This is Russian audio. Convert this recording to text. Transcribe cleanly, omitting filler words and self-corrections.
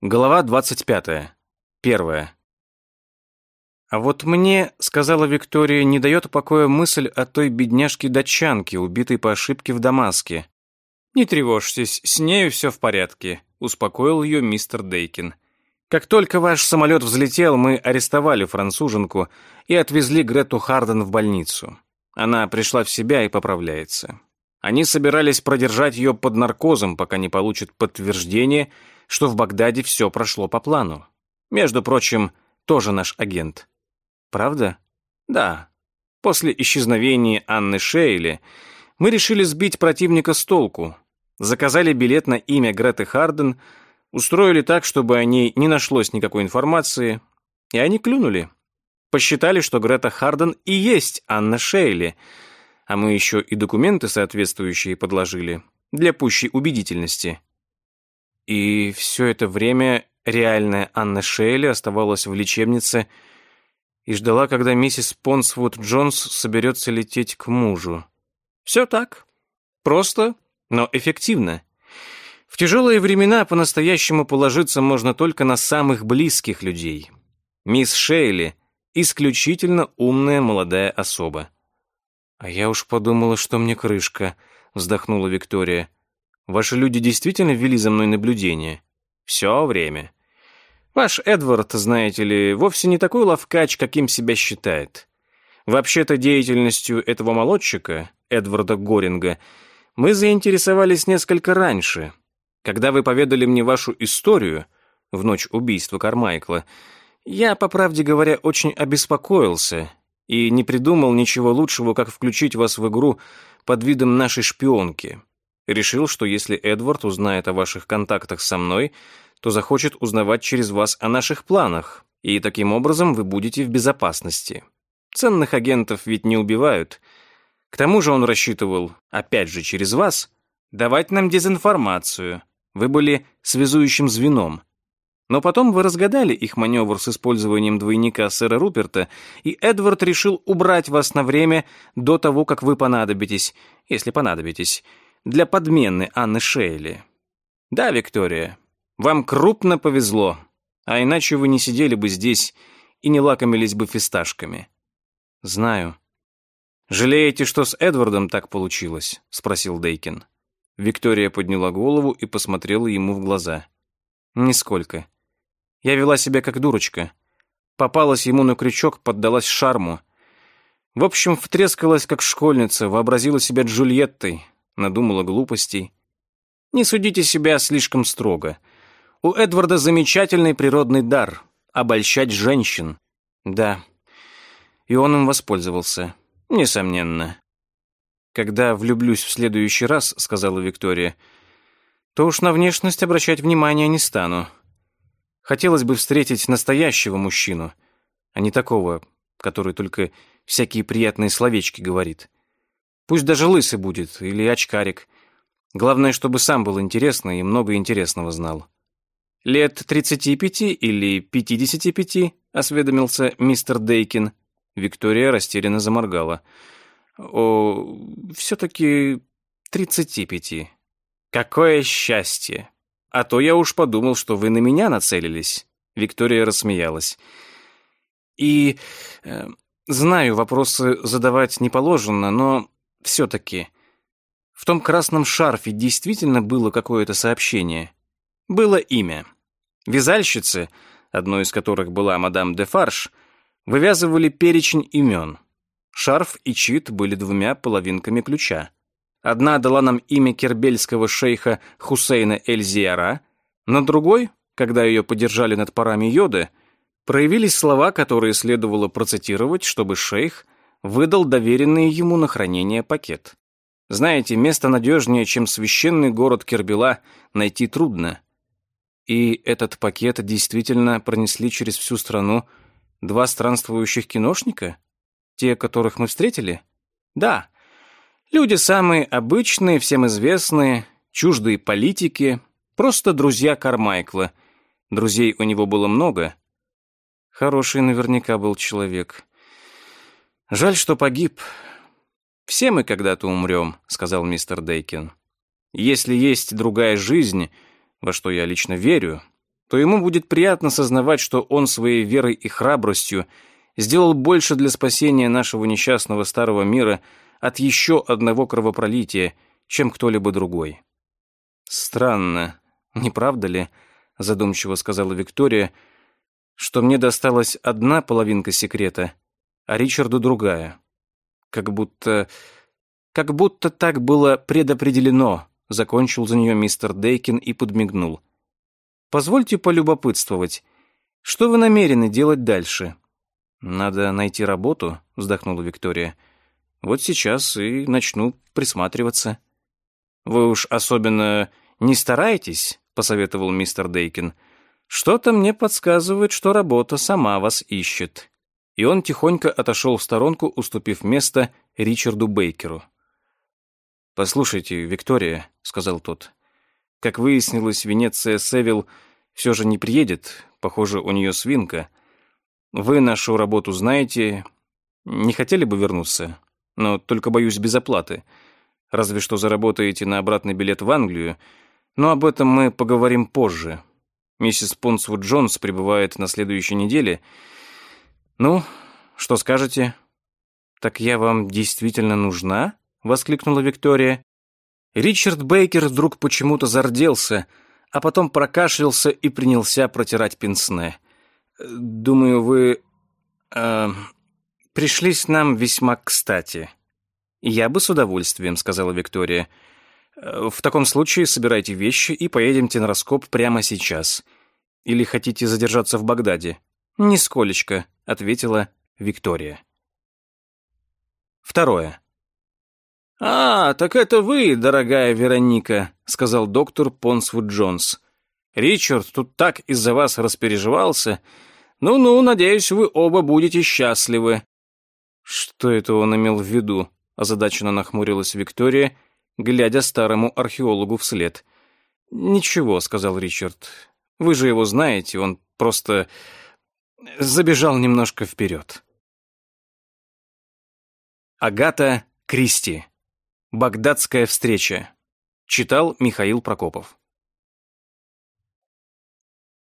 Глава 25. 1. «А вот мне, — сказала Виктория, — не дает покоя мысль о той бедняжке-датчанке, убитой по ошибке в Дамаске. Не тревожьтесь, с нею все в порядке, — успокоил ее мистер Дейкин. Как только ваш самолет взлетел, мы арестовали француженку и отвезли Грету Харден в больницу. Она пришла в себя и поправляется. Они собирались продержать ее под наркозом, пока не получат подтверждение, что в Багдаде все прошло по плану. Между прочим, тоже наш агент. Правда? Да. После исчезновения Анны Шейли мы решили сбить противника с толку. Заказали билет на имя Греты Харден, устроили так, чтобы о ней не нашлось никакой информации, и они клюнули. Посчитали, что Грета Харден и есть Анна Шейли, а мы еще и документы соответствующие подложили для пущей убедительности. И все это время реальная Анна Шейли оставалась в лечебнице и ждала, когда миссис Понсвуд Джонс соберется лететь к мужу. Все так. Просто, но эффективно. В тяжелые времена по-настоящему положиться можно только на самых близких людей. Мисс Шейли — исключительно умная молодая особа. «А я уж подумала, что мне крышка», — вздохнула Виктория. «Ваши люди действительно ввели за мной наблюдение?» «Все время. Ваш Эдвард, знаете ли, вовсе не такой ловкач, каким себя считает. Вообще-то деятельностью этого молодчика, Эдварда Горинга, мы заинтересовались несколько раньше. Когда вы поведали мне вашу историю в ночь убийства Кармайкла, я, по правде говоря, очень обеспокоился и не придумал ничего лучшего, как включить вас в игру под видом нашей шпионки. Решил, что если Эдвард узнает о ваших контактах со мной, то захочет узнавать через вас о наших планах, и таким образом вы будете в безопасности. Ценных агентов ведь не убивают. К тому же он рассчитывал, опять же через вас, давать нам дезинформацию. Вы были связующим звеном. Но потом вы разгадали их маневр с использованием двойника сэра Руперта, и Эдвард решил убрать вас на время до того, как вы понадобитесь, если понадобитесь, для подмены Анны Шейли. Да, Виктория, вам крупно повезло, а иначе вы не сидели бы здесь и не лакомились бы фисташками». «Знаю». «Жалеете, что с Эдвардом так получилось?» — спросил Дейкин. Виктория подняла голову и посмотрела ему в глаза. «Нисколько. Я вела себя как дурочка. Попалась ему на крючок, поддалась шарму. В общем, втрескалась как школьница, вообразила себя Джульеттой, надумала глупостей. Не судите себя слишком строго. У Эдварда замечательный природный дар — обольщать женщин. Да, и он им воспользовался. Несомненно. «Когда влюблюсь в следующий раз, — сказала Виктория, — то уж на внешность обращать внимания не стану. Хотелось бы встретить настоящего мужчину, а не такого, который только всякие приятные словечки говорит. Пусть даже лысый будет или очкарик. Главное, чтобы сам был интересный и много интересного знал». «Лет 35 или 55?» — осведомился мистер Дейкин. Виктория растерянно заморгала. «О, все-таки 35. Какое счастье! А то я уж подумал, что вы на меня нацелились». Виктория рассмеялась. «И знаю, вопросы задавать не положено, но все-таки в том красном шарфе действительно было какое-то сообщение. Было имя. Вязальщицы, одной из которых была мадам де Фарш, вывязывали перечень имен. Шарф и чит были двумя половинками ключа. Одна дала нам имя кербельского шейха Хусейна эль-Зиара, на другой, когда ее подержали над парами йода, проявились слова, которые следовало процитировать, чтобы шейх выдал доверенный ему на хранение пакет. Знаете, место надежнее, чем священный город Кербела, найти трудно. И этот пакет действительно пронесли через всю страну два странствующих киношника? Те, которых мы встретили? Да. Люди самые обычные, всем известные, чуждые политики, просто друзья Кармайкла. Друзей у него было много. Хороший наверняка был человек. Жаль, что погиб. «Все мы когда-то умрем», — сказал мистер Дейкин. «Если есть другая жизнь, во что я лично верю, то ему будет приятно сознавать, что он своей верой и храбростью сделал больше для спасения нашего несчастного старого мира от еще одного кровопролития, чем кто-либо другой. «Странно, не правда ли?» — задумчиво сказала Виктория, «что мне досталась одна половинка секрета, а Ричарду другая. Как будто так было предопределено», — закончил за нее мистер Дейкин и подмигнул. «Позвольте полюбопытствовать, что вы намерены делать дальше?» «Надо найти работу», — вздохнула Виктория. «Вот сейчас и начну присматриваться». «Вы уж особенно не старайтесь», — посоветовал мистер Дейкин. «Что-то мне подсказывает, что работа сама вас ищет». И он тихонько отошел в сторонку, уступив место Ричарду Бейкеру. «Послушайте, Виктория», — сказал тот, — «как выяснилось, Венеция Севилл все же не приедет, похоже, у нее свинка. Вы нашу работу знаете, не хотели бы вернуться? Но только, боюсь, без оплаты. Разве что заработаете на обратный билет в Англию, но об этом мы поговорим позже. Миссис Понсвуд-Джонс прибывает на следующей неделе. Ну, что скажете?» «Так я вам действительно нужна?» — воскликнула Виктория. Ричард Бейкер вдруг почему-то зарделся, а потом прокашлялся и принялся протирать пенсне. «Думаю, вы пришлись нам весьма кстати». «Я бы с удовольствием», — сказала Виктория. «В таком случае собирайте вещи и поедемте на раскоп прямо сейчас. Или хотите задержаться в Багдаде?» «Нисколечко», — ответила Виктория. 2. «А, так это вы, дорогая Вероника», — сказал доктор Понсвуд-Джонс. «Ричард тут так из-за вас распереживался. Ну-ну, надеюсь, вы оба будете счастливы». «Что это он имел в виду?» — озадаченно нахмурилась Виктория, глядя старому археологу вслед. «Ничего», — сказал Ричард. «Вы же его знаете, он просто забежал немножко вперед». Агата Кристи. «Багдадская встреча». Читал Михаил Прокопов.